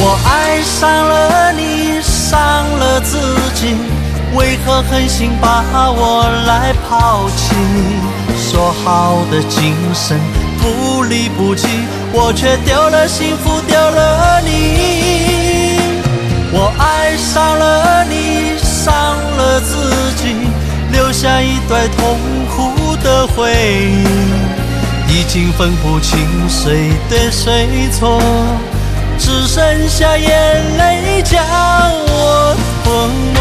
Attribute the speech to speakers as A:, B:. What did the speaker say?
A: 我爱上了你，伤了自己，为何狠心把我来抛弃？说好的今生不离不弃，我却丢了幸福，丢了你。我爱上了你，伤了自己，留下一堆痛苦的回忆，已经分不清谁对谁错，只剩下眼泪将我吞没。